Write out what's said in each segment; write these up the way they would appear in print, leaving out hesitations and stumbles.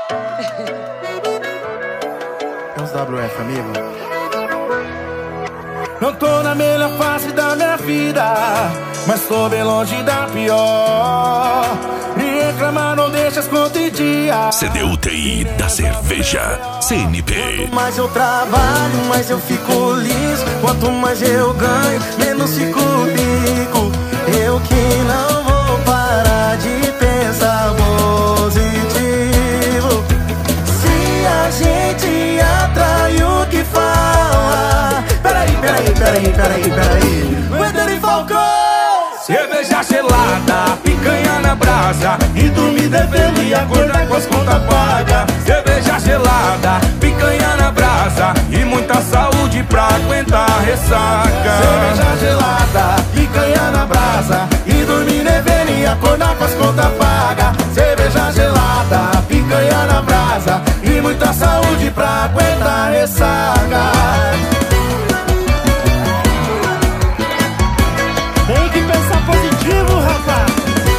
É uns WF, amigo. Não tô na melhor fase da minha vida, mas tô bem longe da pior. E reclamar não deixa as contas em dia. CDUTI da cerveja CNP. Quanto mais eu trabalho, mais eu fico liso. Quanto mais eu ganho, menos fico rico. Eu que não vou parar de pensar positivo. Se a gente atrai o que fala. Peraí. Weather e Falcão. Cerveja gelada, picanha na brasa, e dormir devendo e acordar com as contas pagas. Cerveja gelada, picanha na brasa, e muita saúde pra aguentar a ressaca. Cerveja gelada, picanha na brasa, e dormir devendo e acordar com as contas pagas. Cerveja gelada, picanha na brasa, e muita saúde pra aguentar a ressaca. Tem que pensar positivo, rapaz.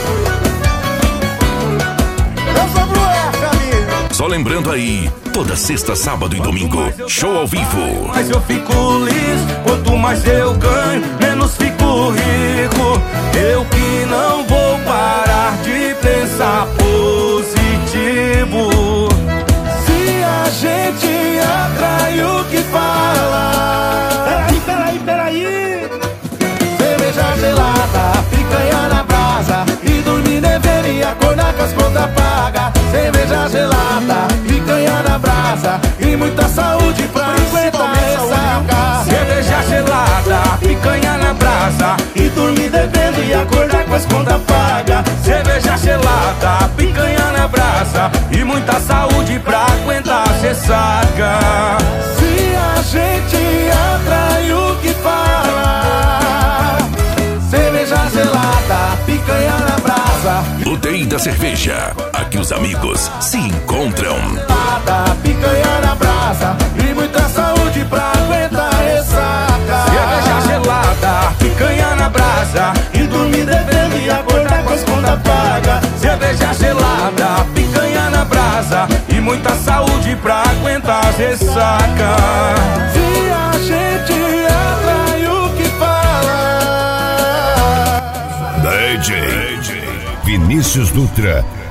Eu sou o F, amigo. Só lembrando aí, toda sexta, sábado e domingo, show ao vivo. Mas eu fico liso, quanto mais eu ganho, menos fico rico. Eu que não vou parar de pensar positivo. Se a gente atrai o que fala. Peraí. Cerveja gelada, picanha na brasa, e dormir dever e acordar com as contas pagas. Cerveja gelada, picanha na brasa, e muita saúde pra aguentar a ressaca. Cerveja gelada, picanha na brasa, e dormir devendo e acordar com as contas pagas. Cerveja gelada, picanha na brasa, e muita saúde pra aguentar a ressaca. Se a gente atrai o que fala. Cerveja gelada, picanha na brasa, UTI da cerveja, aqui os amigos se encontram. gelada, picanha na brasa, e muita saúde pra aguentar a ressaca. Cerveja gelada, picanha na brasa, e dormir devendo e acordar com as contas pagas. Cerveja gelada, picanha na brasa, e muita saúde pra aguentar a ressaca. Se a gente atrai o que fala. DJ Vinícius Dutra